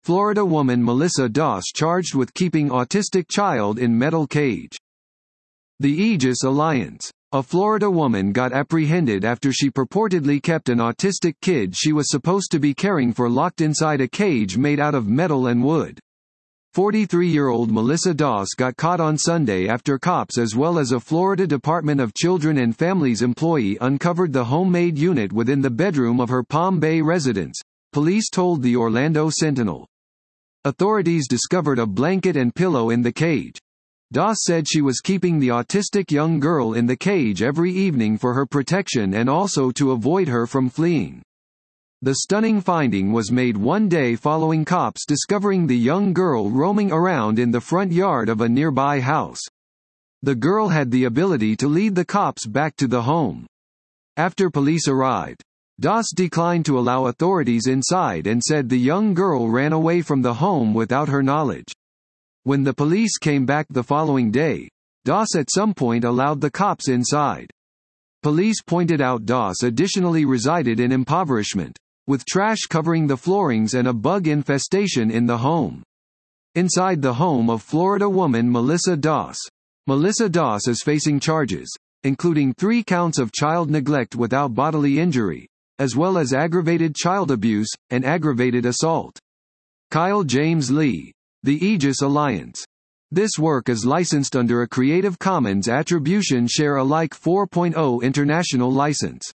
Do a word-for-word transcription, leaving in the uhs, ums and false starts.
Florida woman Melissa Doss charged with keeping autistic child in metal cage. The Aegis Alliance. A Florida woman got apprehended after she purportedly kept an autistic kid she was supposed to be caring for locked inside a cage made out of metal and wood. forty-three-year-old Melissa Doss got caught on Sunday after cops as well as a Florida Department of Children and Families employee uncovered the homemade unit within the bedroom of her Palm Bay residence, police told the Orlando Sentinel. Authorities discovered a blanket and pillow in the cage. Doss said she was keeping the autistic young girl in the cage every evening for her protection and also to avoid her from fleeing. The stunning finding was made one day following cops discovering the young girl roaming around in the front yard of a nearby house. The girl had the ability to lead the cops back to the home. After police arrived, Doss declined to allow authorities inside and said the young girl ran away from the home without her knowledge. When the police came back the following day, Doss at some point allowed the cops inside. Police pointed out Doss additionally resided in impoverishment, with trash covering the floorings and a bug infestation in the home. Inside the home of Florida woman Melissa Doss. Melissa Doss is facing charges, including three counts of child neglect without bodily injury, as well as aggravated child abuse, and aggravated assault. Kyle James Lee. The Aegis Alliance. This work is licensed under a Creative Commons Attribution Share Alike four point oh international license.